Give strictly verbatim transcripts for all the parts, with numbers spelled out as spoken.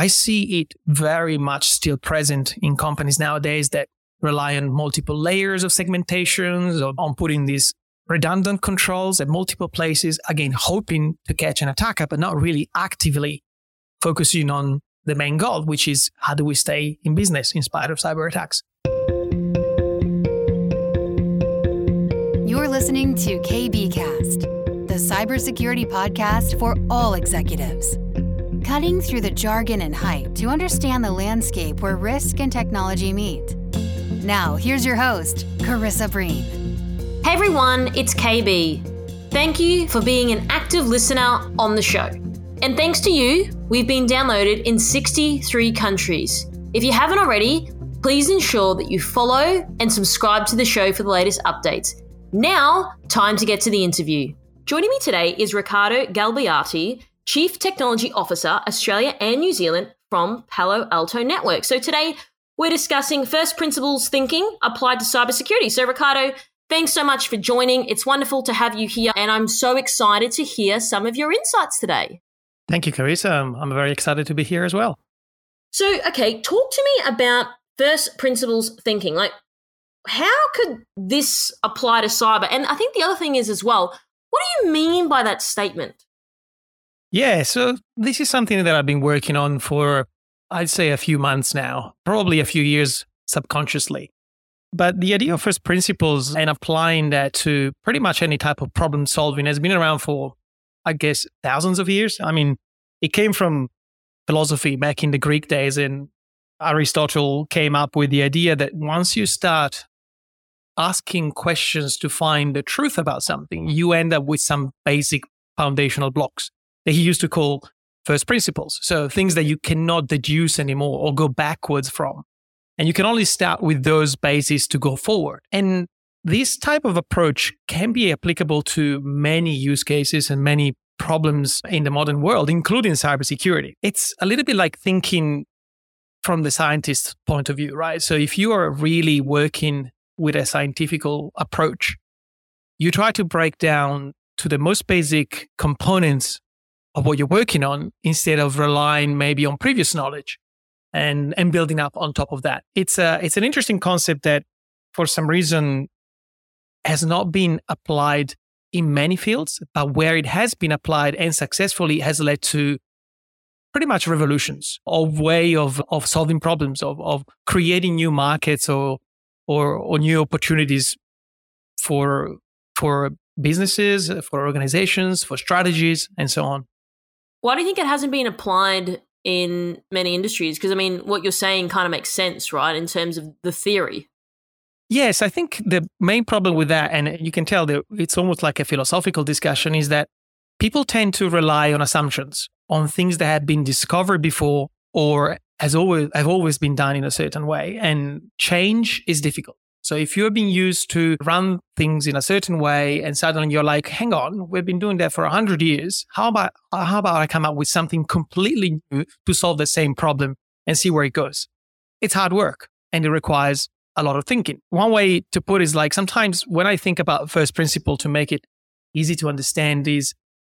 I see it very much still present in companies nowadays that rely on multiple layers of segmentations or on putting these redundant controls at multiple places, again, hoping to catch an attacker, but not really actively focusing on the main goal, which is how do we stay in business in spite of cyber attacks. You're listening to K B Cast, the cybersecurity podcast for all executives. Cutting through the jargon and hype to understand the landscape where risk and technology meet. Now, here's your host, Carissa Breen. Hey everyone, it's K B. Thank you for being an active listener on the show. And thanks to you, we've been downloaded in sixty-three countries. If you haven't already, please ensure that you follow and subscribe to the show for the latest updates. Now, time to get to the interview. Joining me today is Riccardo Galbiati, Chief Technology Officer, Australia and New Zealand from Palo Alto Networks. So today, we're discussing first principles thinking applied to cybersecurity. So Riccardo, thanks so much for joining. It's wonderful to have you here, and I'm so excited to hear some of your insights today. Thank you, Carissa. I'm, I'm very excited to be here as well. So, okay, talk to me about first principles thinking. Like, how could this apply to cyber? And I think the other thing is as well, what do you mean by that statement? Yeah, so this is something that I've been working on for, I'd say, a few months now, probably a few years subconsciously. But the idea of first principles and applying that to pretty much any type of problem solving has been around for, I guess, thousands of years. I mean, it came from philosophy back in the Greek days, and Aristotle came up with the idea that once you start asking questions to find the truth about something, you end up with some basic foundational blocks that he used to call first principles. So things that you cannot deduce anymore or go backwards from. And you can only start with those bases to go forward. And this type of approach can be applicable to many use cases and many problems in the modern world, including cybersecurity. It's a little bit like thinking from the scientist's point of view, right? So if you are really working with a scientific approach, you try to break down to the most basic components of what you're working on instead of relying maybe on previous knowledge and, and building up on top of that. It's a, it's an interesting concept that for some reason has not been applied in many fields, but where it has been applied and successfully has led to pretty much revolutions of way of, of solving problems, of, of creating new markets or, or, or new opportunities for, for businesses, for organizations, for strategies, and so on. Why do you think it hasn't been applied in many industries? Because, I mean, what you're saying kind of makes sense, right, in terms of the theory. Yes, I think the main problem with that, and you can tell that it's almost like a philosophical discussion, is that people tend to rely on assumptions, on things that have been discovered before or has always have always been done in a certain way. And change is difficult. So if you're being used to run things in a certain way and suddenly you're like, hang on, we've been doing that for a hundred years. How about, how about I come up with something completely new to solve the same problem and see where it goes? It's hard work and it requires a lot of thinking. One way to put it is like sometimes when I think about first principle to make it easy to understand is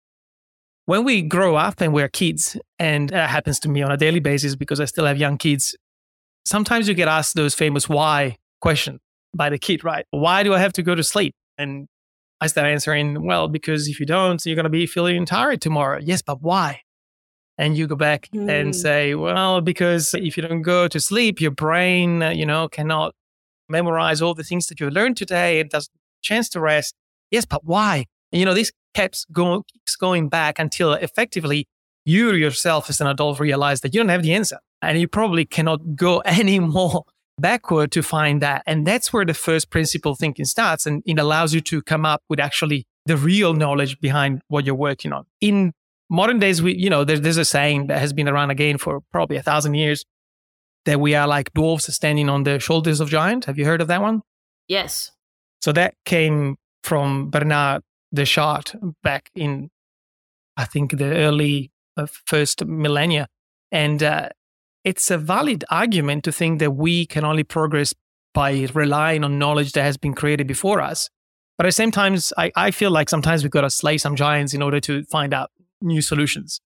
when we grow up and we're kids, and that happens to me on a daily basis because I still have young kids, sometimes you get asked those famous why questions by the kid, right? Why do I have to go to sleep? And I start answering, well, because if you don't, you're going to be feeling tired tomorrow. Yes, but why? And you go back mm. and say, well, because if you don't go to sleep, your brain, uh, you know, cannot memorize all the things that you learned today. It doesn't chance to rest. Yes, but why? And, you know, this keeps going, keeps going back until effectively you yourself as an adult realize that you don't have the answer. And you probably cannot go any more backward to find that. And that's where the first principle thinking starts. And it allows you to come up with actually the real knowledge behind what you're working on. In modern days, we, you know, there's, there's a saying that has been around again for probably a thousand years that we are like dwarves standing on the shoulders of giants. Have you heard of that one? Yes. So that came from Bernard Descartes back in, I think, the early uh, first millennia. And uh, it's a valid argument to think that we can only progress by relying on knowledge that has been created before us. But at the same time, I, I feel like sometimes we've got to slay some giants in order to find out new solutions.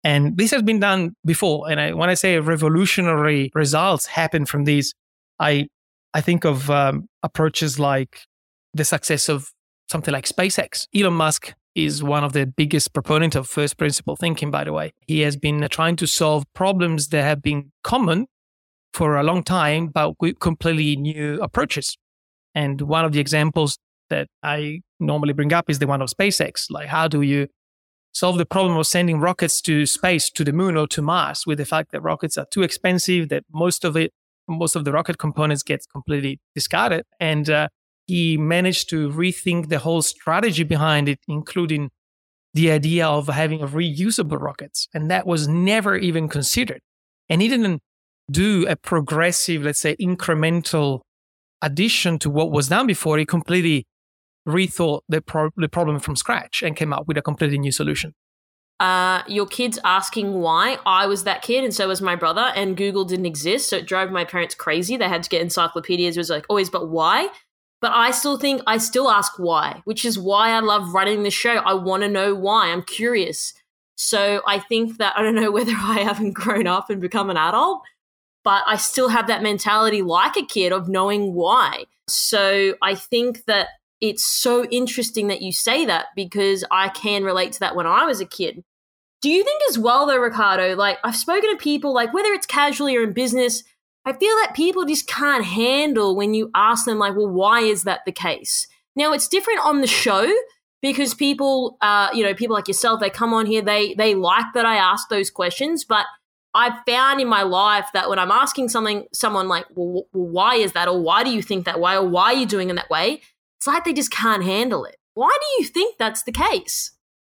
And this has been done before. And I, when I say revolutionary results happen from these, I I think of um, approaches like the success of something like SpaceX. Elon Musk is one of the biggest proponents of first principle thinking, by the way. He has been trying to solve problems that have been common for a long time, but with completely new approaches. And one of the examples that I normally bring up is the one of SpaceX. Like, how do you solve the problem of sending rockets to space, to the moon or to Mars, with the fact that rockets are too expensive, that most of it, most of the rocket components get completely discarded. And uh, he managed to rethink the whole strategy behind it, including the idea of having reusable rockets. And that was never even considered. And he didn't do a progressive, let's say, incremental addition to what was done before. He completely rethought the, pro- the problem from scratch and came up with a completely new solution. Uh, your kid's asking why. I was that kid and so was my brother, and Google didn't exist, so it drove my parents crazy. They had to get encyclopedias. It was like, always, but why? But I still think, I still ask why, which is why I love running the show. I want to know why. I'm curious. So I think that, I don't know whether I haven't grown up and become an adult, but I still have that mentality like a kid of knowing why. So I think that it's so interesting that you say that, because I can relate to that when I was a kid. Do you think as well, though, Riccardo, like I've spoken to people, like whether it's casually or in business, I feel that people just can't handle when you ask them, like, well, why is that the case? Now, it's different on the show because people, uh, you know, people like yourself, they come on here, they they like that I ask those questions. But I've found in my life that when I'm asking something, someone like, well, well, why is that? Or why do you think that way? Or why are you doing it that way? It's like they just can't handle it. Why do you think that's the case?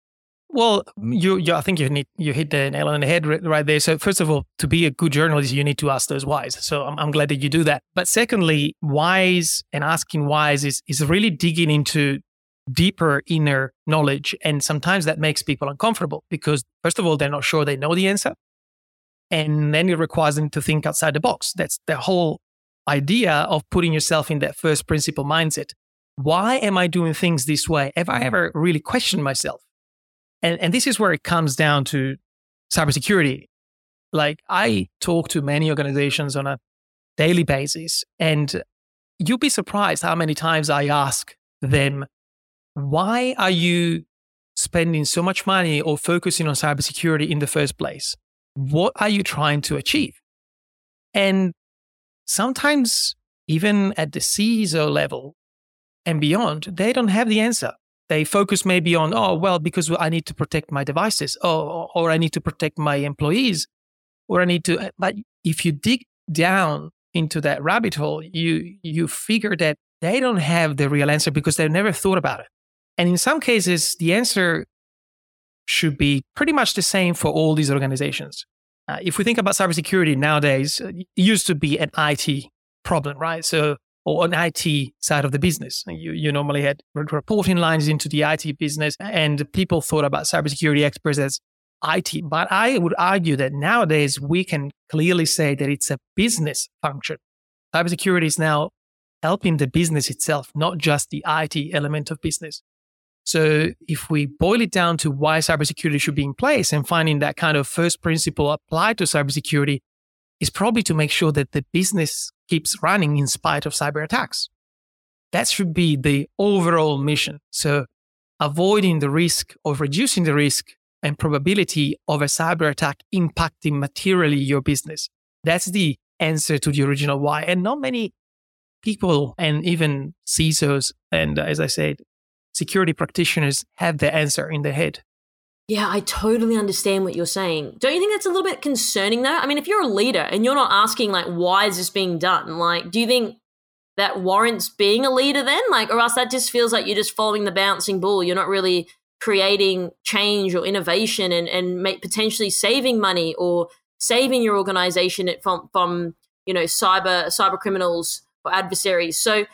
Well, you, you I think you need, you hit the nail on the head right there. So first of all, to be a good journalist, you need to ask those whys. So I'm, I'm glad that you do that. But secondly, whys and asking whys is, is really digging into deeper inner knowledge. And sometimes that makes people uncomfortable because first of all, they're not sure they know the answer. And then it requires them to think outside the box. That's the whole idea of putting yourself in that first principle mindset. Why am I doing things this way? Have I ever really questioned myself? And, and this is where it comes down to cybersecurity. Like I talk to many organizations on a daily basis, and you'll be surprised how many times I ask them, why are you spending so much money or focusing on cybersecurity in the first place? What are you trying to achieve? And sometimes even at the C I S O level and beyond, they don't have the answer. They focus maybe on, oh, well, because I need to protect my devices, or, or I need to protect my employees, or I need to. But if you dig down into that rabbit hole, you you figure that they don't have the real answer because they've never thought about it. And in some cases, the answer should be pretty much the same for all these organizations. Uh, if we think about cybersecurity nowadays, it used to be an I T problem, right? So, or an I T side of the business. You, you normally had reporting lines into the I T business, and people thought about cybersecurity experts as I T. But I would argue that nowadays we can clearly say that it's a business function. Cybersecurity is now helping the business itself, not just the I T element of business. So if we boil it down to why cybersecurity should be in place and finding that kind of first principle applied to cybersecurity is probably to make sure that the business keeps running in spite of cyber attacks. That should be the overall mission. So avoiding the risk of reducing the risk and probability of a cyber attack impacting materially your business. That's the answer to the original why. And not many people and even C I S Os and, as I said, security practitioners have the answer in their head. Yeah, I totally understand what you're saying. Don't you think that's a little bit concerning though? I mean, if you're a leader and you're not asking like, why is this being done? Like, do you think that warrants being a leader then? Like, or else that just feels like you're just following the bouncing ball. You're not really creating change or innovation and, and make, potentially saving money or saving your organization from, from, you know, cyber, cyber criminals or adversaries. So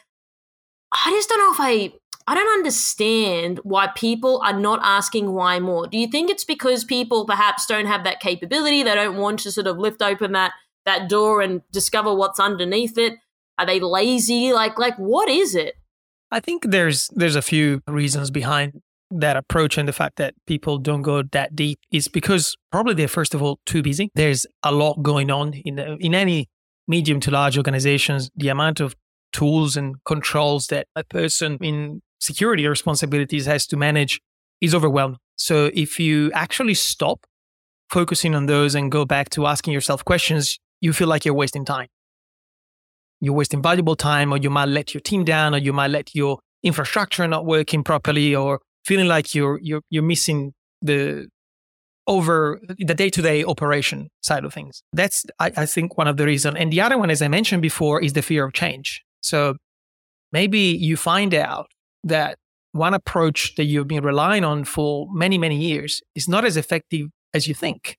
I just don't know if I... I don't understand why people are not asking why more. Do you think it's because people perhaps don't have that capability? They don't want to sort of lift open that that door and discover what's underneath it? Are they lazy? Like, like what is it? I think there's there's a few reasons behind that approach and the fact that people don't go that deep is because probably they're, first of all, too busy. There's a lot going on in the, in any medium to large organizations. The amount of tools and controls that a person in security responsibilities has to manage is overwhelming. So if you actually stop focusing on those and go back to asking yourself questions, you feel like you're wasting time. You're wasting valuable time, or you might let your team down, or you might let your infrastructure not working properly, or feeling like you're you're you're missing the over the day-to-day operation side of things. That's, I, I think, one of the reasons. And the other one, as I mentioned before, is the fear of change. So maybe you find out that one approach that you've been relying on for many, many years is not as effective as you think.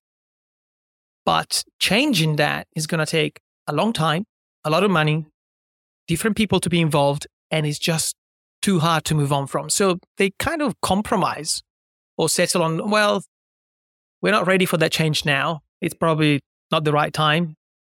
But changing that is going to take a long time, a lot of money, different people to be involved, and it's just too hard to move on from. So they kind of compromise or settle on, well, we're not ready for that change now. It's probably not the right time.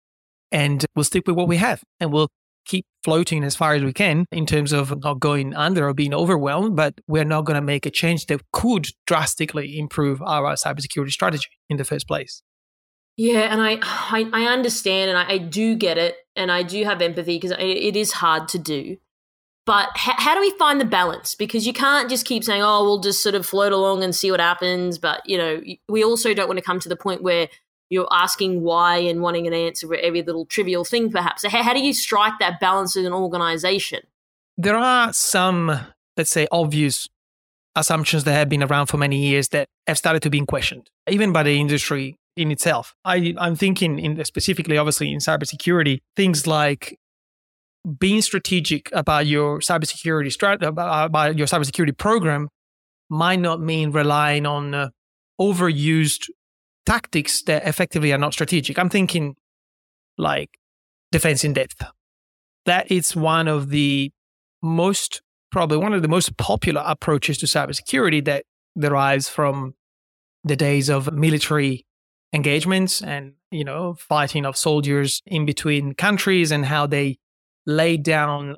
And we'll stick with what we have, and we'll keep floating as far as we can in terms of not going under or being overwhelmed, but we're not going to make a change that could drastically improve our cybersecurity strategy in the first place. Yeah, and I I, I understand, and I, I do get it, and I do have empathy because it, it is hard to do. But ha- how do we find the balance? Because you can't just keep saying, oh, we'll just sort of float along and see what happens. But, you know, we also don't want to come to the point where you're asking why and wanting an answer for every little trivial thing, perhaps. So how, how do you strike that balance in an organization? There are some, let's say, obvious assumptions that have been around for many years that have started to be questioned, even by the industry in itself. I, I'm thinking in specifically, obviously, in cybersecurity, things like being strategic about your cybersecurity strat- about, about your cybersecurity program might not mean relying on uh, overused tactics that effectively are not strategic. I'm thinking like defense in depth. That is one of the most, probably one of the most popular approaches to cybersecurity that derives from the days of military engagements and, you know, fighting of soldiers in between countries and how they laid down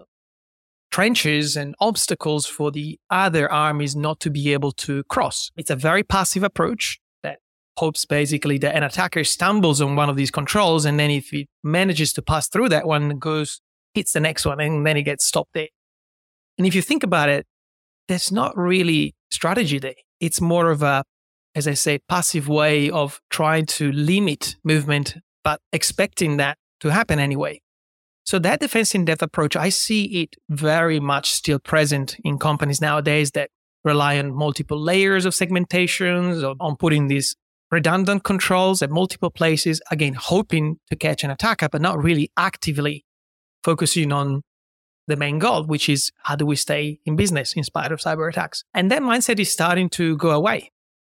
trenches and obstacles for the other armies not to be able to cross. It's a very passive approach that hopes basically that an attacker stumbles on one of these controls, and then if he manages to pass through that one, goes, hits the next one, and then he gets stopped there. And if you think about it, that's not really strategy there. It's more of a, as I say, passive way of trying to limit movement, but expecting that to happen anyway. So that defense in depth approach, I see it very much still present in companies nowadays that rely on multiple layers of segmentations, or on putting these redundant controls at multiple places, again, hoping to catch an attacker, but not really actively focusing on the main goal, which is how do we stay in business in spite of cyber attacks? And that mindset is starting to go away.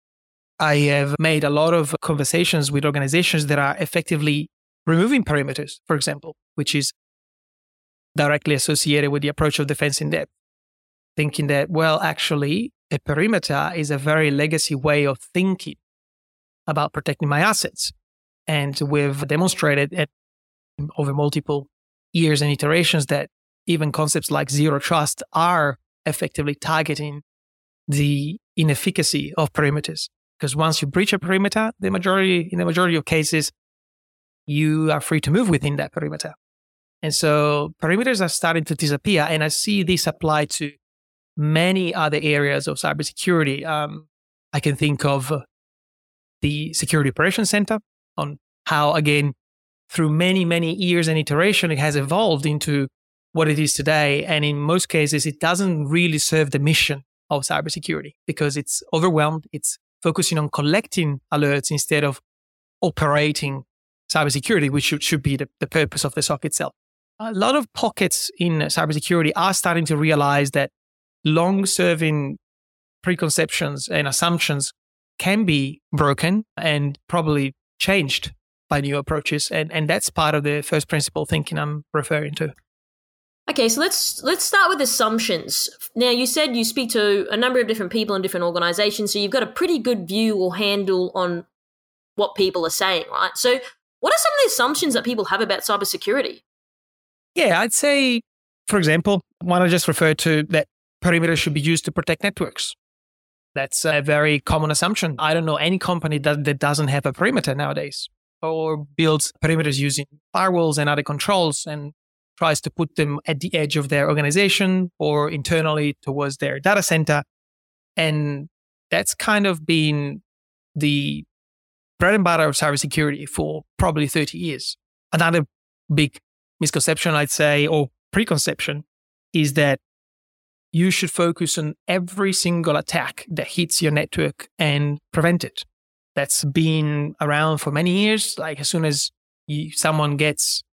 I have made a lot of conversations with organizations that are effectively removing perimeters, for example, which is directly associated with the approach of defense in depth, thinking that, well, actually, a perimeter is a very legacy way of thinking about protecting my assets. And we've demonstrated it over multiple years and iterations that even concepts like zero trust are effectively targeting the inefficacy of perimeters. Because once you breach a perimeter, the majority, in the majority of cases, you are free to move within that perimeter. And so perimeters are starting to disappear. And I see this apply to many other areas of cybersecurity. Um, I can think of the Security Operations Center, on how, again, through many, many years and iteration, it has evolved into what it is today. And in most cases, it doesn't really serve the mission of cybersecurity because it's overwhelmed. It's focusing on collecting alerts instead of operating cybersecurity, which should, should be the, the purpose of the S O C itself. A lot of pockets in cybersecurity are starting to realize that long-serving preconceptions and assumptions can be broken and probably changed by new approaches. And, and that's part of the first principle thinking I'm referring to. Okay, so let's let's start with assumptions. Now, you said you speak to a number of different people in different organizations, so you've got a pretty good view or handle on what people are saying, right? So what are some of the assumptions that people have about cybersecurity? Yeah, I'd say, for example, one I just referred to, that perimeters should be used to protect networks. That's a very common assumption. I don't know any company that, that doesn't have a perimeter nowadays or builds perimeters using firewalls and other controls and tries to put them at the edge of their organization or internally towards their data center. And that's kind of been the bread and butter of cybersecurity for probably thirty years. Another big misconception, I'd say, or preconception, is that you should focus on every single attack that hits your network and prevent it. That's been around for many years. Like as soon as you, someone gets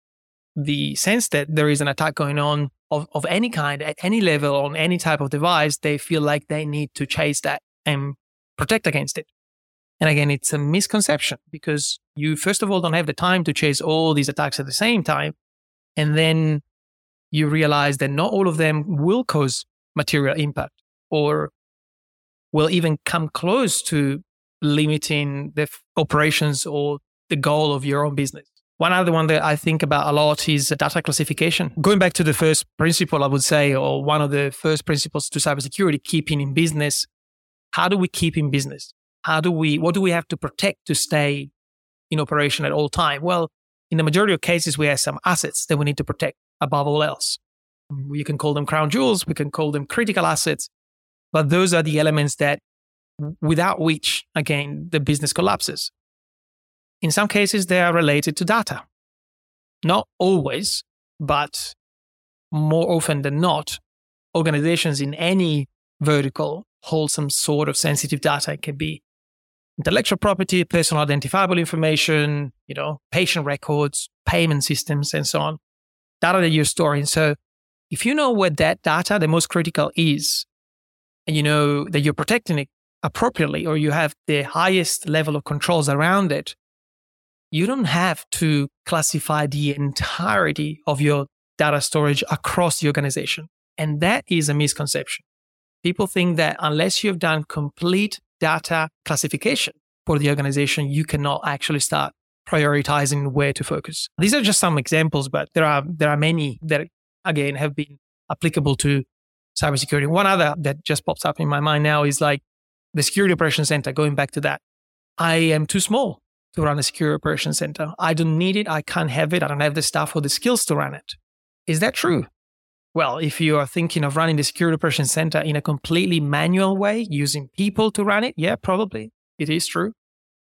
the sense that there is an attack going on of, of any kind, at any level, on any type of device, they feel like they need to chase that and protect against it. And again, it's a misconception because you, first of all, don't have the time to chase all these attacks at the same time. And then you realize that not all of them will cause material impact or will even come close to limiting the f- operations or the goal of your own business. One other one that I think about a lot is data classification. Going back to the first principle, I would say, or one of the first principles to cybersecurity, keeping in business. How do we keep in business? How do we, what do we have to protect to stay in operation at all time? Well, in the majority of cases, we have some assets that we need to protect above all else. You can call them crown jewels, we can call them critical assets, but those are the elements that without which, again, the business collapses. In some cases, they are related to data. Not always, but more often than not, organizations in any vertical hold some sort of sensitive data. It can be intellectual property, personal identifiable information, you know, patient records, payment systems, and so on. Data that you're storing. So if you know where that data, the most critical is, and you know that you're protecting it appropriately, or you have the highest level of controls around it, you don't have to classify the entirety of your data storage across the organization. And that is a misconception. People think that unless you've done complete data classification for the organization, you cannot actually start prioritizing where to focus. These are just some examples, but there are there are many that, again, have been applicable to cybersecurity. One other that just pops up in my mind now is like the security operations center, going back to that. I am too small to run a security operations center. I don't need it. I can't have it. I don't have the staff or the skills to run it. Is that true? Well, if you are thinking of running the security operations center in a completely manual way, using people to run it, yeah, probably. It is true.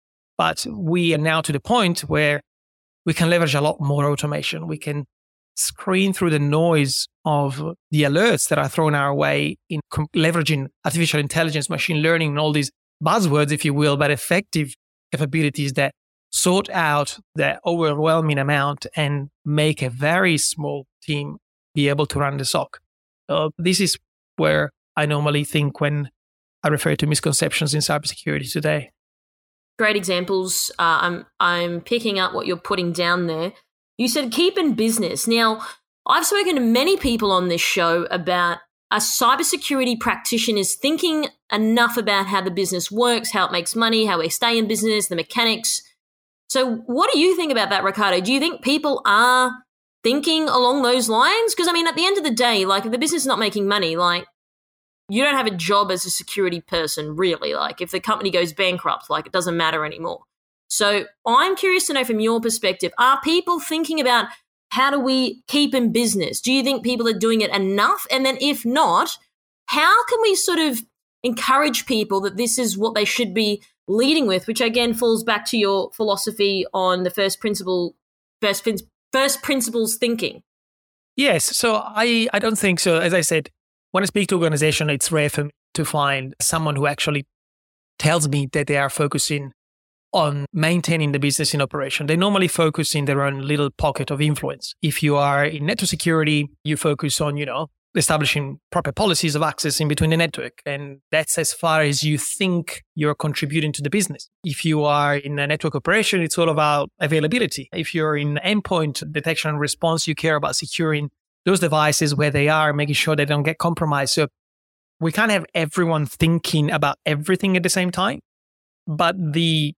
But we are now to the point where we can leverage a lot more automation. We can screen through the noise of the alerts that are thrown our way in com- leveraging artificial intelligence, machine learning, and all these buzzwords, if you will, but effective capabilities that sort out the overwhelming amount and make a very small team be able to run the S O C. So this is where I normally think when I refer to misconceptions in cybersecurity today. Great examples. Uh, I'm I'm picking up what you're putting down there. You said keep in business. Now, I've spoken to many people on this show about a cybersecurity practitioners thinking enough about how the business works, how it makes money, how we stay in business, the mechanics. So what do you think about that, Riccardo? Do you think people are thinking along those lines? Because, I mean, at the end of the day, like, if the business is not making money, like, you don't have a job as a security person, really. Like, if the company goes bankrupt, like, it doesn't matter anymore. So I'm curious to know from your perspective, are people thinking about how do we keep in business? Do you think people are doing it enough? And then if not, how can we sort of encourage people that this is what they should be leading with, which again falls back to your philosophy on the first principle, first, first principles thinking? Yes. So I, I don't think so. As I said, when I speak to organization, it's rare for me to find someone who actually tells me that they are focusing on maintaining the business in operation. They normally focus in their own little pocket of influence. If you are in network security, you focus on, you know, establishing proper policies of access in between the network. And that's as far as you think you're contributing to the business. If you are in a network operation, it's all about availability. If you're in endpoint detection and response, you care about securing those devices where they are, making sure they don't get compromised. So we can't have everyone thinking about everything at the same time. But the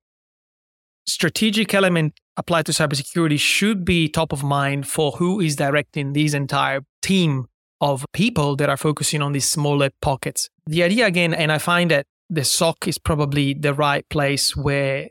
strategic element applied to cybersecurity should be top of mind for who is directing this entire team of people that are focusing on these smaller pockets. The idea again, and I find that the S O C is probably the right place where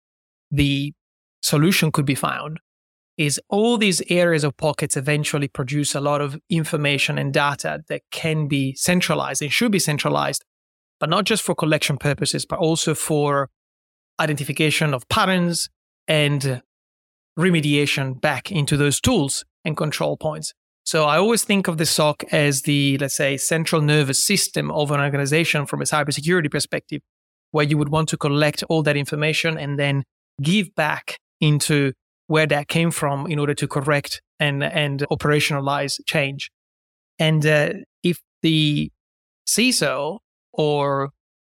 the solution could be found, is all these areas of pockets eventually produce a lot of information and data that can be centralized and should be centralized, but not just for collection purposes, but also for identification of patterns and remediation back into those tools and control points. So I always think of the S O C as the, let's say, central nervous system of an organization from a cybersecurity perspective, where you would want to collect all that information and then give back into where that came from in order to correct and, and operationalize change. And uh, if the C I S O or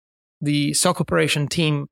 the S O C operation team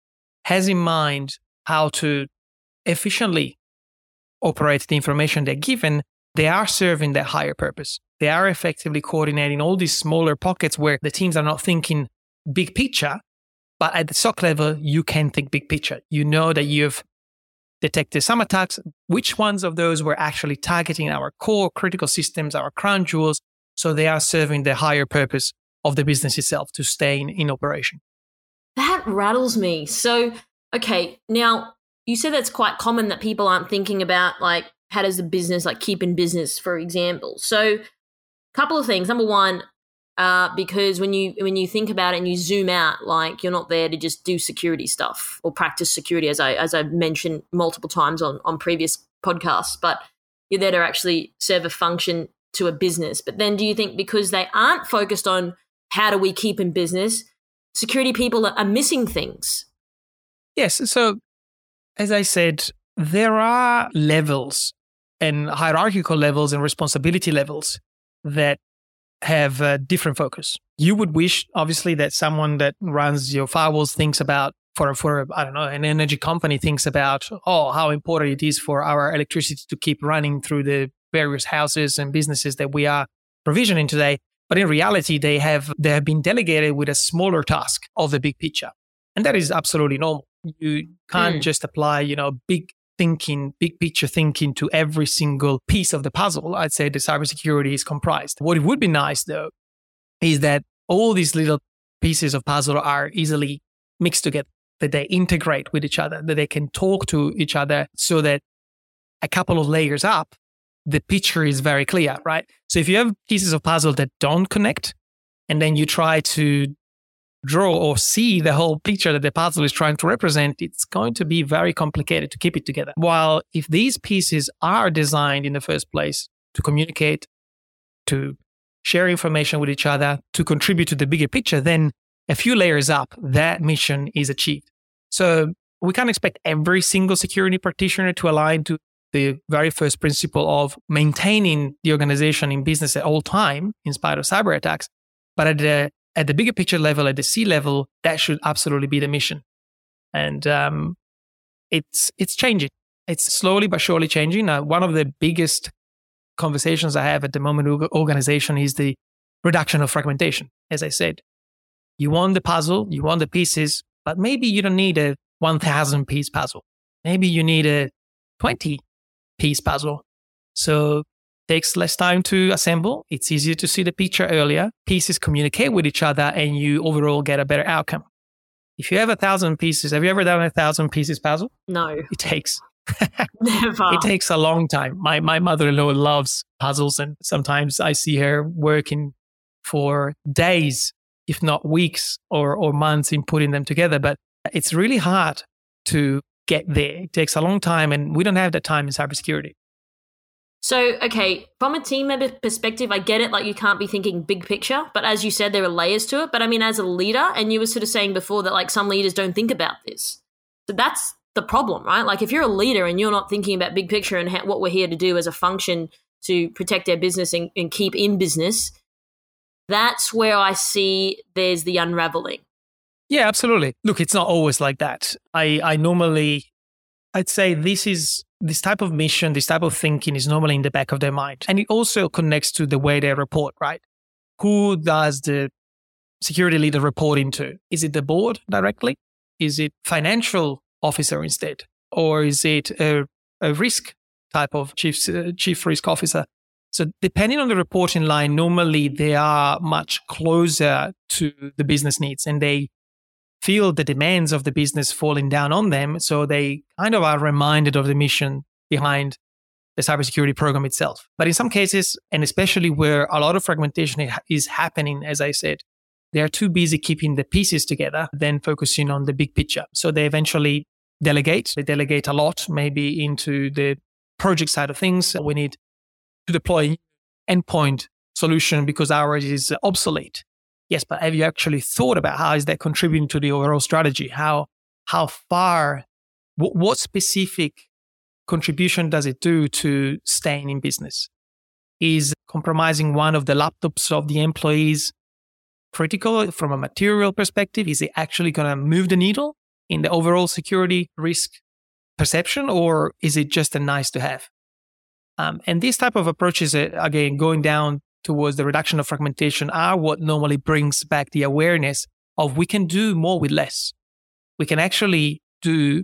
has in mind how to efficiently operate the information they're given, they are serving that higher purpose. They are effectively coordinating all these smaller pockets where the teams are not thinking big picture, but at the S O C level, you can think big picture. You know that you've detected some attacks. Which ones of those were actually targeting our core critical systems, our crown jewels? So they are serving the higher purpose of the business itself to stay in, in operation. That rattles me. So, okay, now you said that's quite common that people aren't thinking about, like, how does the business, like, keep in business, for example. So a couple of things. Number one, uh, because when you when you think about it and you zoom out, like, you're not there to just do security stuff or practice security, as I as I've mentioned multiple times on, on previous podcasts, but you're there to actually serve a function to a business. But then do you think because they aren't focused on how do we keep in business, security people are missing things? Yes. So as I said, there are levels and hierarchical levels and responsibility levels that have a different focus. You would wish, obviously, that someone that runs your firewalls thinks about, for, for I don't know, an energy company thinks about, oh, how important it is for our electricity to keep running through the various houses and businesses that we are provisioning today. But in reality, they have they have been delegated with a smaller task of the big picture. And that is absolutely normal. You can't mm. just apply, you know, big thinking, big picture thinking to every single piece of the puzzle. I'd say the cybersecurity is comprised. What it would be nice, though, is that all these little pieces of puzzle are easily mixed together, that they integrate with each other, that they can talk to each other so that a couple of layers up, the picture is very clear, right? So if you have pieces of puzzle that don't connect, and then you try to draw or see the whole picture that the puzzle is trying to represent, it's going to be very complicated to keep it together. While if these pieces are designed in the first place to communicate, to share information with each other, to contribute to the bigger picture, then a few layers up, that mission is achieved. So we can't expect every single security practitioner to align to the very first principle of maintaining the organization in business at all time, in spite of cyber attacks. But at the at the bigger picture level, at the C level, that should absolutely be the mission. And um, it's it's changing. It's slowly but surely changing. Now, one of the biggest conversations I have at the moment with organization is the reduction of fragmentation. As I said, you want the puzzle, you want the pieces, but maybe you don't need a one thousand piece puzzle. Maybe you need a twenty piece puzzle. So takes less time to assemble. It's easier to see the picture earlier. Pieces communicate with each other and you overall get a better outcome. If you have a thousand pieces, have you ever done a thousand pieces puzzle? No. It takes. Never. It takes a long time. My my mother-in-law loves puzzles, and sometimes I see her working for days, if not weeks or, or months in putting them together. But it's really hard to get there. It takes a long time, and we don't have that time in cybersecurity. So, okay, from a team member perspective, I get it, like you can't be thinking big picture, but as you said, there are layers to it. But I mean, as a leader, and you were sort of saying before that like some leaders don't think about this. So that's the problem, right? Like if you're a leader and you're not thinking about big picture and ha- what we're here to do as a function to protect our business and, and keep in business, that's where I see there's the unraveling. Yeah, absolutely. Look, it's not always like that. I, I normally, I'd say this is, this type of mission, this type of thinking is normally in the back of their mind. And it also connects to the way they report, right? Who does the security leader report into? Is it the board directly? Is it financial officer instead? Or is it a, a risk type of chief, uh, chief risk officer? So depending on the reporting line, normally they are much closer to the business needs and they feel the demands of the business falling down on them. So they kind of are reminded of the mission behind the cybersecurity program itself. But in some cases, and especially where a lot of fragmentation is happening, as I said, they are too busy keeping the pieces together than focusing on the big picture. So they eventually delegate. They delegate a lot, maybe into the project side of things. We need to deploy endpoint solution because ours is obsolete. Yes, but have you actually thought about how is that contributing to the overall strategy? How how far, what, what specific contribution does it do to staying in business? Is compromising one of the laptops of the employees critical from a material perspective? Is it actually going to move the needle in the overall security risk perception, or is it just a nice to have? Um, and these type of approaches, uh, again, going down towards the reduction of fragmentation are what normally brings back the awareness of we can do more with less. We can actually do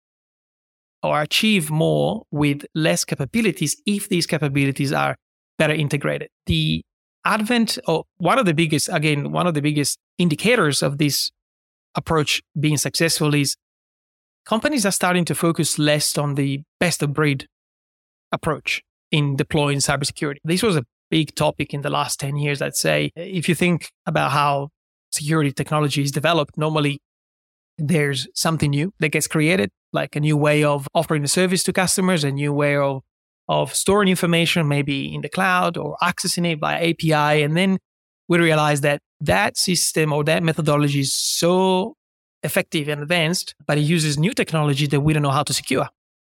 or achieve more with less capabilities if these capabilities are better integrated. The advent of one of the biggest, again, one of the biggest indicators of this approach being successful is companies are starting to focus less on the best of breed approach in deploying cybersecurity. This was a big topic in the last ten years, I'd say. If you think about how security technology is developed, normally there's something new that gets created, like a new way of offering a service to customers, a new way of, of storing information, maybe in the cloud or accessing it via A P I. And then we realize that that system or that methodology is so effective and advanced, but it uses new technology that we don't know how to secure.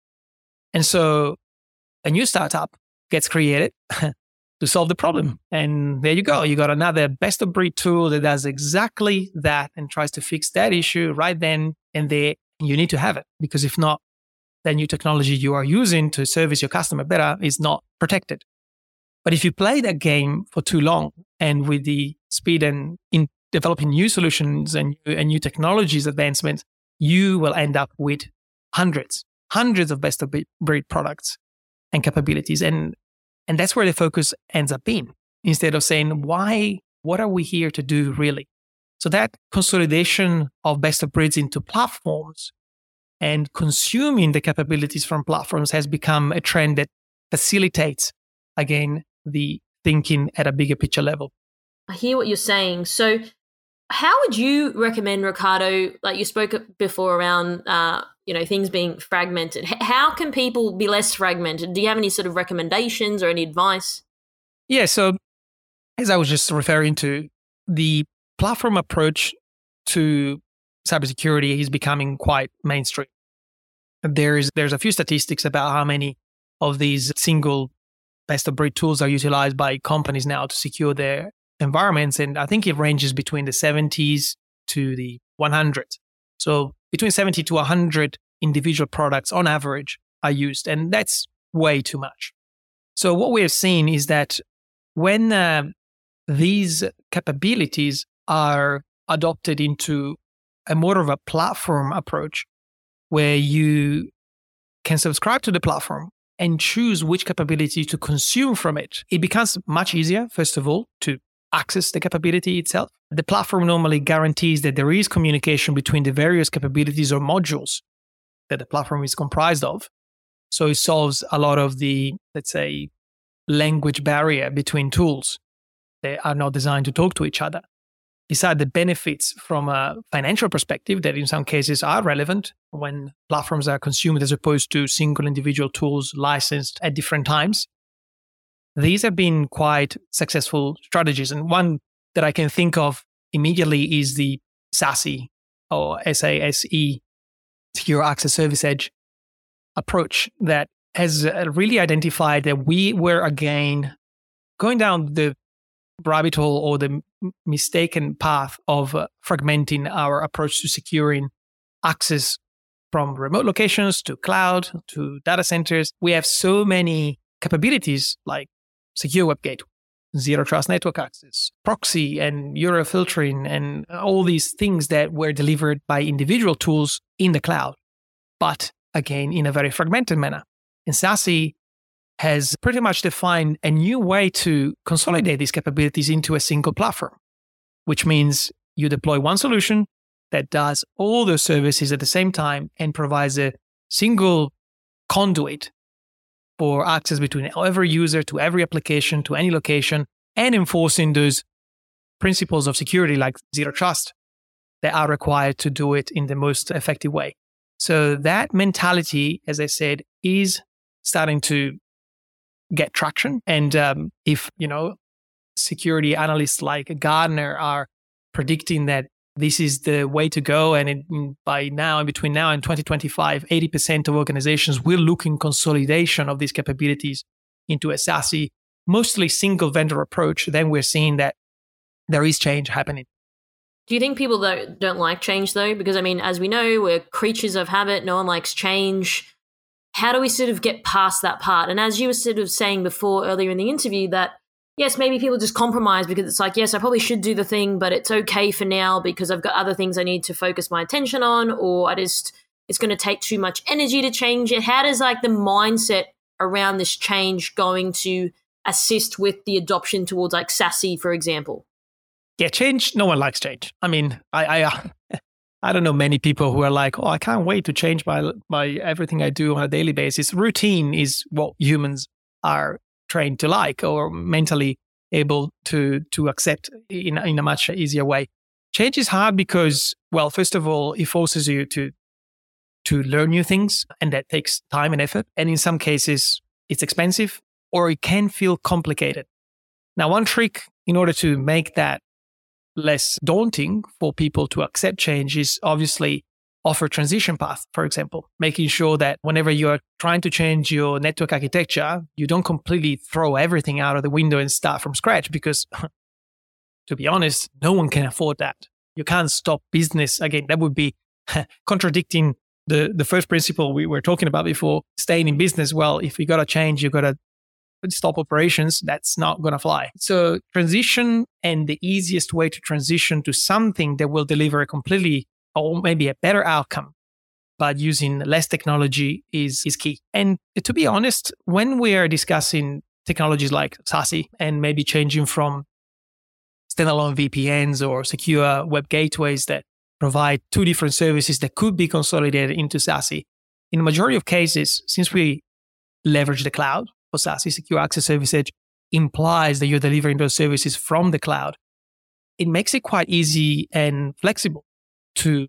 And so a new startup gets created to solve the problem. And there you go. You got another best of breed tool that does exactly that and tries to fix that issue right then and there. You need to have it, because if not, the new technology you are using to service your customer better is not protected. But if you play that game for too long, and with the speed and in developing new solutions and, and new technologies advancement, you will end up with hundreds, hundreds of best of breed products and capabilities. And, and that's where the focus ends up being, instead of saying, why, what are we here to do really? So that consolidation of best of breeds into platforms and consuming the capabilities from platforms has become a trend that facilitates, again, the thinking at a bigger picture level. I hear what you're saying. So how would you recommend, Riccardo, like you spoke before around, uh, you know, things being fragmented. How can people be less fragmented? Do you have any sort of recommendations or any advice? Yeah, so as I was just referring to, the platform approach to cybersecurity is becoming quite mainstream. There's there's a few statistics about how many of these single best of breed tools are utilized by companies now to secure their environments. And I think it ranges between the seventies to the one hundreds. So between seventy to one hundred individual products on average are used. And that's way too much. So what we have seen is that when uh, these capabilities are adopted into a more of a platform approach, where you can subscribe to the platform and choose which capability to consume from it, it becomes much easier, first of all, to access the capability itself. The platform normally guarantees that there is communication between the various capabilities or modules that the platform is comprised of. So it solves a lot of the, let's say, language barrier between tools that are not designed to talk to each other. Besides the benefits from a financial perspective that in some cases are relevant when platforms are consumed as opposed to single individual tools licensed at different times, these have been quite successful strategies. And one that I can think of immediately is the SASE or S A S E, Secure Access Service Edge approach that has really identified that we were again going down the rabbit hole or the mistaken path of uh, fragmenting our approach to securing access from remote locations to cloud to data centers. We have so many capabilities like secure web gateway, zero trust network access, proxy and U R L filtering, and all these things that were delivered by individual tools in the cloud, but again, in a very fragmented manner. And SASE has pretty much defined a new way to consolidate these capabilities into a single platform, which means you deploy one solution that does all those services at the same time and provides a single conduit for access between every user to every application to any location, and enforcing those principles of security like zero trust that are required to do it in the most effective way. So that mentality, as I said, is starting to get traction. And um, if, you know, security analysts like Gartner are predicting that this is the way to go, and in, by now, in between now and twenty twenty-five, eighty percent of organizations will look in consolidation of these capabilities into a SASE, mostly single vendor approach, then we're seeing that there is change happening. Do you think people don't, don't like change though? Because I mean, as we know, we're creatures of habit. No one likes change. How do we sort of get past that part? And as you were sort of saying before earlier in the interview, that yes, maybe people just compromise because it's like, yes, I probably should do the thing, but it's okay for now because I've got other things I need to focus my attention on, or I just, it's going to take too much energy to change it. How does like the mindset around this change going to assist with the adoption towards like SASE, for example? Yeah, change. No one likes change. I mean, I, I, I don't know many people who are like, oh, I can't wait to change my, my everything I do on a daily basis. Routine is what humans are trained to like, or mentally able to to accept in, in a much easier way. Change is hard because, well, first of all, it forces you to to learn new things, and that takes time and effort. And in some cases, it's expensive, or it can feel complicated. Now, one trick in order to make that less daunting for people to accept change is obviously offer transition path, for example, making sure that whenever you're trying to change your network architecture, you don't completely throw everything out of the window and start from scratch, because to be honest, no one can afford that. You can't stop business. Again, that would be contradicting the, the first principle we were talking about before, staying in business. Well, if you got to change, you got to stop operations. That's not going to fly. So transition, and the easiest way to transition to something that will deliver a completely or maybe a better outcome, but using less technology is, is key. And to be honest, when we are discussing technologies like SASE and maybe changing from standalone V P Ns or secure web gateways that provide two different services that could be consolidated into SASE, in the majority of cases, since we leverage the cloud for SASE, Secure Access Service Edge implies that you're delivering those services from the cloud. It makes it quite easy and flexible to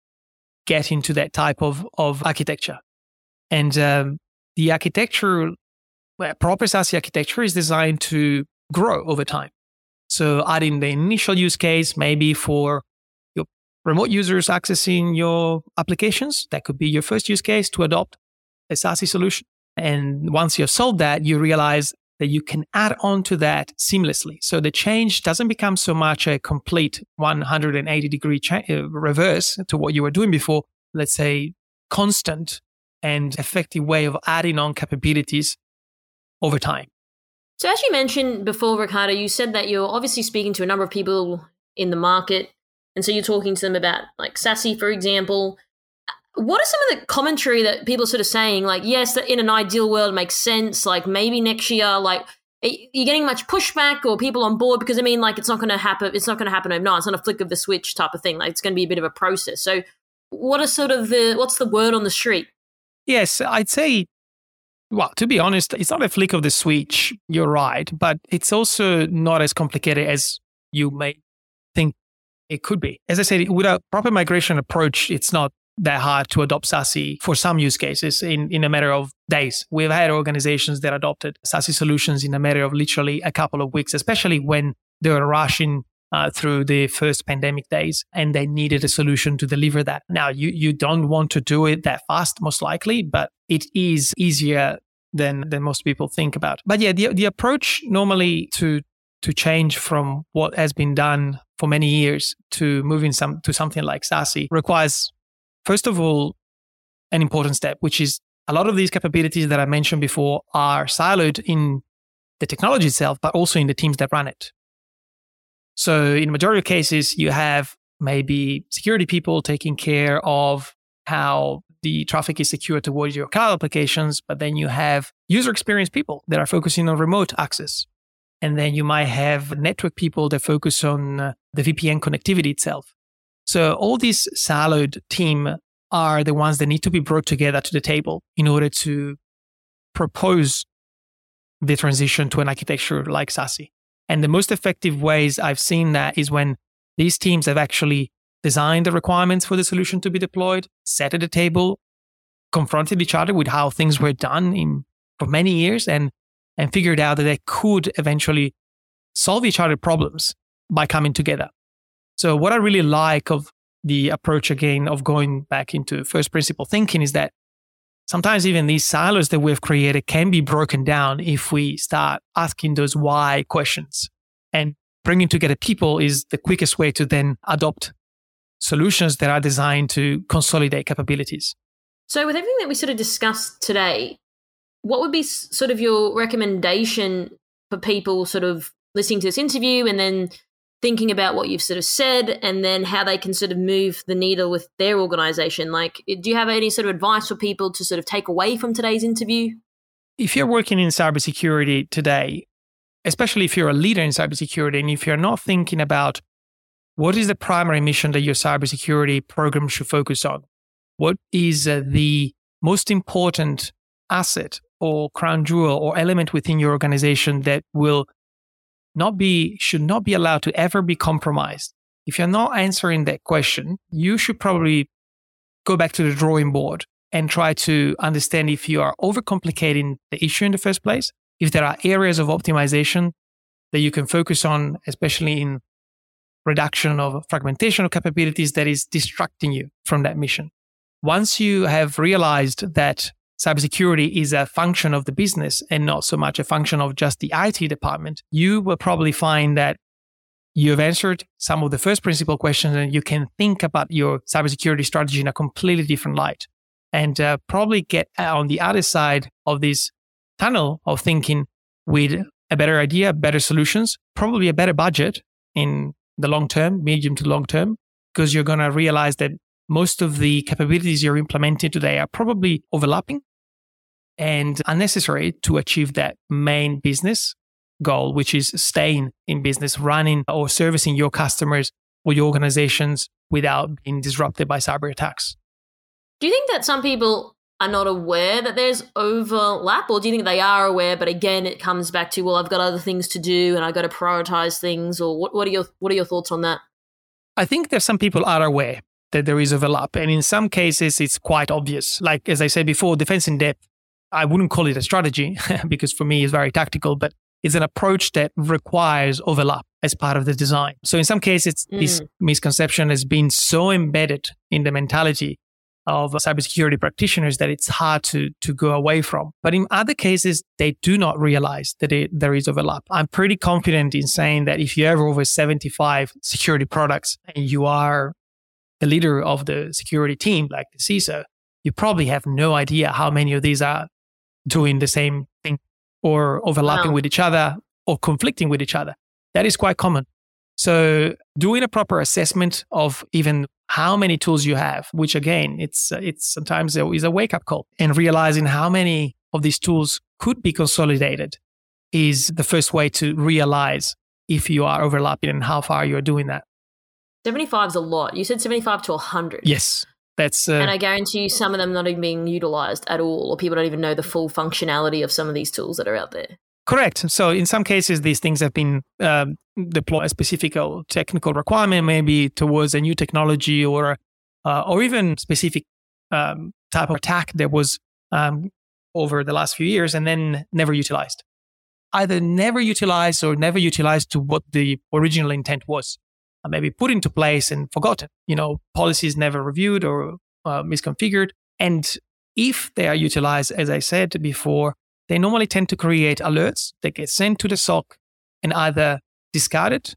get into that type of, of architecture. And um, the architecture, well, proper SASE architecture is designed to grow over time. So adding the initial use case, maybe for your remote users accessing your applications, that could be your first use case to adopt a SASE solution. And once you've solved that, you realize that you can add on to that seamlessly. So the change doesn't become so much a complete one hundred eighty degree cha- uh, reverse to what you were doing before, let's say constant and effective way of adding on capabilities over time. So as you mentioned before, Riccardo, you said that you're obviously speaking to a number of people in the market. And so you're talking to them about like SASE, for example. What are some of the commentary that people are sort of saying, like, yes, that in an ideal world it makes sense, like maybe next year, like, are you getting much pushback or people on board? Because I mean, like, it's not going to happen. It's not going to happen overnight. It's not a flick of the switch type of thing. Like, it's going to be a bit of a process. So what are sort of the, what's the word on the street? Yes, I'd say, well, to be honest, it's not a flick of the switch. You're right. But it's also not as complicated as you may think it could be. As I said, with a proper migration approach, it's not that hard to adopt SASE for some use cases in, in a matter of days. We've had organizations that adopted SASE solutions in a matter of literally a couple of weeks, especially when they were rushing uh, through the first pandemic days and they needed a solution to deliver that. Now, you, you don't want to do it that fast, most likely, but it is easier than, than most people think about. But yeah, the, the approach normally to to change from what has been done for many years to moving some to something like SASE requires, first of all, an important step, which is a lot of these capabilities that I mentioned before are siloed in the technology itself, but also in the teams that run it. So in the majority of cases, you have maybe security people taking care of how the traffic is secure towards your cloud applications, but then you have user experience people that are focusing on remote access. And then you might have network people that focus on uh, the V P N connectivity itself. So all these siloed team are the ones that need to be brought together to the table in order to propose the transition to an architecture like SASE. And the most effective ways I've seen that is when these teams have actually designed the requirements for the solution to be deployed, sat at the table, confronted each other with how things were done in, for many years, and, and figured out that they could eventually solve each other's problems by coming together. So what I really like of the approach, again, of going back into first principle thinking is that sometimes even these silos that we've created can be broken down if we start asking those why questions. And bringing together people is the quickest way to then adopt solutions that are designed to consolidate capabilities. So with everything that we sort of discussed today, what would be sort of your recommendation for people sort of listening to this interview and then thinking about what you've sort of said and then how they can sort of move the needle with their organization? Like, do you have any sort of advice for people to sort of take away from today's interview? If you're working in cybersecurity today, especially if you're a leader in cybersecurity, and if you're not thinking about what is the primary mission that your cybersecurity program should focus on, what is uh, the most important asset or crown jewel or element within your organization that will not be, should not be allowed to ever be compromised. If you're not answering that question, you should probably go back to the drawing board and try to understand if you are overcomplicating the issue in the first place, if there are areas of optimization that you can focus on, especially in reduction of fragmentation of capabilities that is distracting you from that mission. Once you have realized that cybersecurity is a function of the business and not so much a function of just the I T department, you will probably find that you've answered some of the first principle questions and you can think about your cybersecurity strategy in a completely different light and uh, probably get on the other side of this tunnel of thinking with a better idea, better solutions, probably a better budget in the long term, medium to long term, because you're going to realize that most of the capabilities you're implementing today are probably overlapping and unnecessary to achieve that main business goal, which is staying in business, running or servicing your customers or your organizations without being disrupted by cyber attacks. Do you think that some people are not aware that there's overlap, or do you think they are aware, but again, it comes back to, well, I've got other things to do and I've got to prioritize things, or what, what are your what are your thoughts on that? I think that some people are aware that there is overlap, and in some cases, it's quite obvious. Like, as I said before, defense in depth, I wouldn't call it a strategy because for me, it's very tactical, but it's an approach that requires overlap as part of the design. So in some cases, mm. this misconception has been so embedded in the mentality of cybersecurity practitioners that it's hard to, to go away from. But in other cases, they do not realize that it, there is overlap. I'm pretty confident in saying that if you have over seventy-five security products and you are the leader of the security team, like the C I S O, you probably have no idea how many of these are doing the same thing or overlapping wow. with each other or conflicting with each other. That is quite common. So doing a proper assessment of even how many tools you have, which again, it's it's sometimes is a wake-up call, and realizing how many of these tools could be consolidated is the first way to realize if you are overlapping and how far you're doing that. seventy-five is a lot. You said seventy-five to one hundred. Yes. That's, uh, and I guarantee you some of them not even being utilized at all, or people don't even know the full functionality of some of these tools that are out there. Correct. So in some cases, these things have been um, deployed a specific technical requirement, maybe towards a new technology or uh, or even specific um, type of attack that was um, over the last few years and then never utilized. Either never utilized or never utilized to what the original intent was. Uh, maybe put into place and forgotten. You know, policies never reviewed or uh, misconfigured. And if they are utilized, as I said before, they normally tend to create alerts that get sent to the S O C and either discarded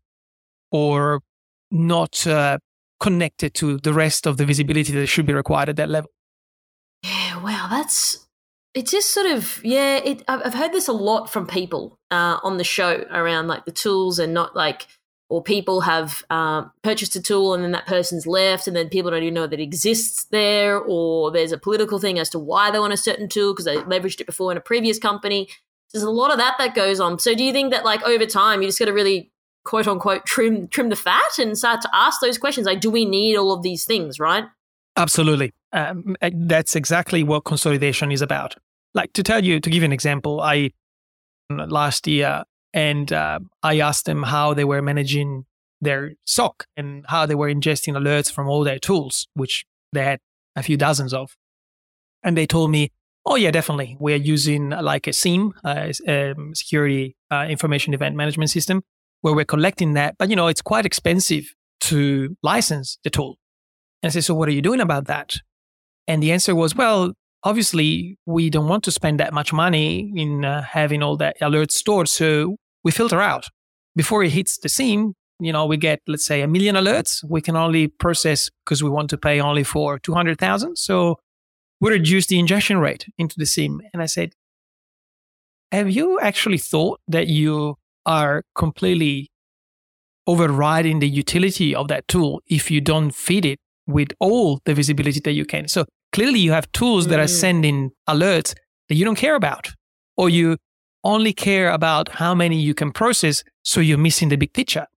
or not uh, connected to the rest of the visibility that should be required at that level. Yeah, wow, that's, it's just sort of, yeah, it, I've heard this a lot from people uh, on the show around like the tools and not like or people have um, purchased a tool and then that person's left and then people don't even know that it exists there, or there's a political thing as to why they want a certain tool because they leveraged it before in a previous company. There's a lot of that that goes on. So do you think that like over time you just got to really quote unquote trim trim the fat and start to ask those questions? Like, do we need all of these things, right? Absolutely. Um, that's exactly what consolidation is about. Like to tell you, to give you an example, I last year and uh, I asked them how they were managing their S O C and how they were ingesting alerts from all their tools, which they had a few dozens of. And they told me, oh yeah, definitely. We're using like a SIEM, uh, um, Security uh, Information Event Management System, where we're collecting that. But, you know, it's quite expensive to license the tool. And I said, so what are you doing about that? And the answer was, well, obviously, we don't want to spend that much money in uh, having all that alerts stored. So we filter out. Before it hits the SIEM, you know, we get, let's say, a million alerts. We can only process because we want to pay only for two hundred thousand. So we reduce the ingestion rate into the SIEM. And I said, have you actually thought that you are completely overriding the utility of that tool if you don't feed it with all the visibility that you can? So clearly you have tools that are sending alerts that you don't care about, or you only care about how many you can process, so you're missing the big picture.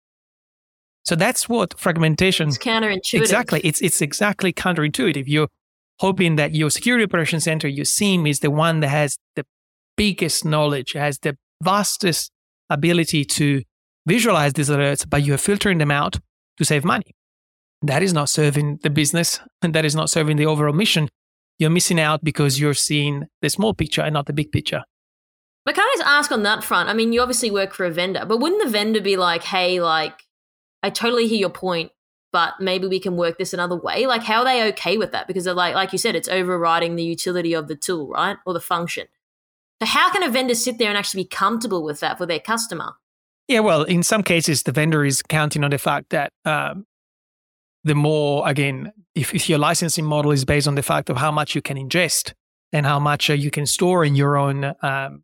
So that's what fragmentation... It's counterintuitive. Exactly. It's, it's exactly counterintuitive. You're hoping that your security operations center, your SIEM, is the one that has the biggest knowledge, has the vastest ability to visualize these alerts, but you're filtering them out to save money. That is not serving the business, and that is not serving the overall mission. You're missing out because you're seeing the small picture and not the big picture. But can I just ask on that front? I mean, you obviously work for a vendor, but wouldn't the vendor be like, hey, like, I totally hear your point, but maybe we can work this another way? Like, how are they okay with that? Because, like, like you said, it's overriding the utility of the tool, right, or the function. So how can a vendor sit there and actually be comfortable with that for their customer? Yeah, well, in some cases, the vendor is counting on the fact that um, the more, again, if, if your licensing model is based on the fact of how much you can ingest and how much uh, you can store in your own um,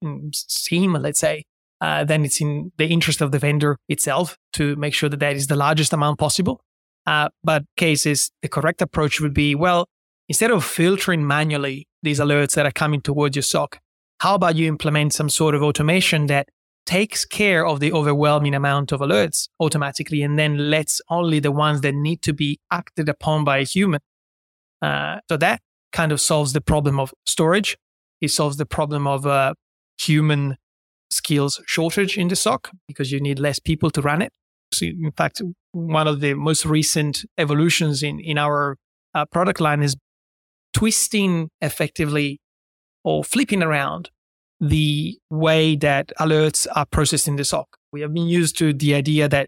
SIEM, let's say, uh, then it's in the interest of the vendor itself to make sure that that is the largest amount possible. Uh, but cases, the correct approach would be, well, instead of filtering manually these alerts that are coming towards your S O C, how about you implement some sort of automation that takes care of the overwhelming amount of alerts automatically and then lets only the ones that need to be acted upon by a human. Uh, so that kind of solves the problem of storage. It solves the problem of uh, human skills shortage in the S O C because you need less people to run it. So in fact, one of the most recent evolutions in, in our uh, product line is twisting effectively or flipping around the way that alerts are processed in the S O C. We have been used to the idea that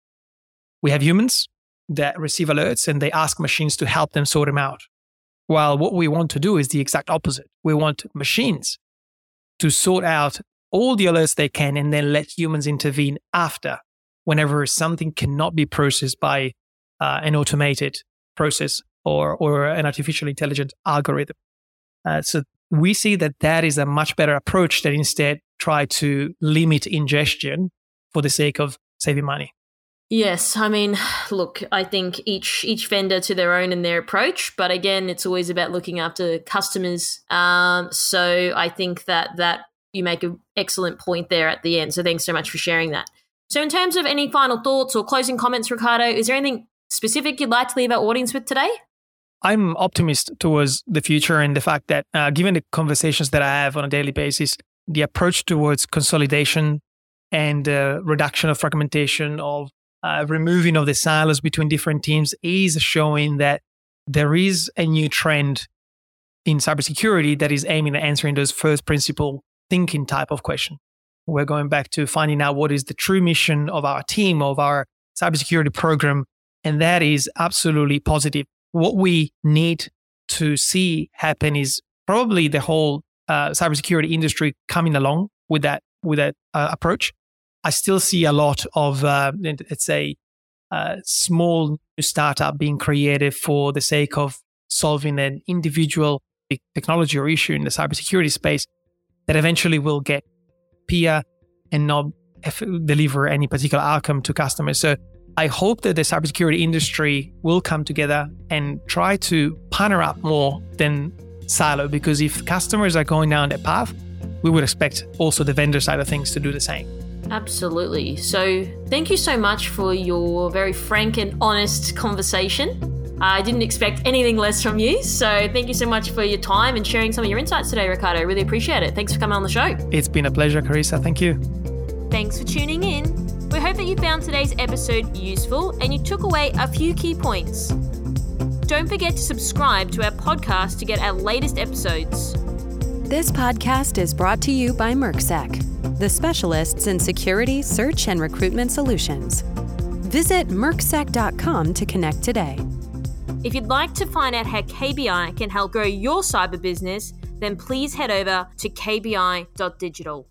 we have humans that receive alerts and they ask machines to help them sort them out. While what we want to do is the exact opposite. We want machines to sort out all the alerts they can and then let humans intervene after, whenever something cannot be processed by uh, an automated process or, or an artificial intelligence algorithm. Uh, so we see that that is a much better approach than instead try to limit ingestion for the sake of saving money. Yes, I mean, look, I think each each vendor to their own in their approach, but again, it's always about looking after customers. Um, so I think that that you make an excellent point there at the end. So thanks so much for sharing that. So in terms of any final thoughts or closing comments, Ricardo, is there anything specific you'd like to leave our audience with today? I'm optimist towards the future and the fact that uh, given the conversations that I have on a daily basis, the approach towards consolidation and uh, reduction of fragmentation, of uh, removing of the silos between different teams is showing that there is a new trend in cybersecurity that is aiming at answering those first principle thinking type of question. We're going back to finding out what is the true mission of our team, of our cybersecurity program, and that is absolutely positive. What we need to see happen is probably the whole uh, cybersecurity industry coming along with that with that uh, approach. I still see a lot of, uh, let's say, uh, small startup being created for the sake of solving an individual technology or issue in the cybersecurity space that eventually will get peer and not deliver any particular outcome to customers. So I hope that the cybersecurity industry will come together and try to partner up more than silo, because if customers are going down that path, we would expect also the vendor side of things to do the same. Absolutely. So thank you so much for your very frank and honest conversation. I didn't expect anything less from you. So thank you so much for your time and sharing some of your insights today, Ricardo. Really appreciate it. Thanks for coming on the show. It's been a pleasure, Carissa. Thank you. Thanks for tuning in. We hope that you found today's episode useful and you took away a few key points. Don't forget to subscribe to our podcast to get our latest episodes. This podcast is brought to you by MERCSEC, the specialists in security, search, and recruitment solutions. Visit mercsec dot com to connect today. If you'd like to find out how K B I can help grow your cyber business, then please head over to k b i dot digital.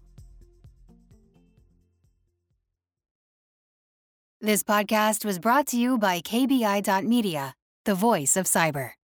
This podcast was brought to you by K B I dot media, the voice of cyber.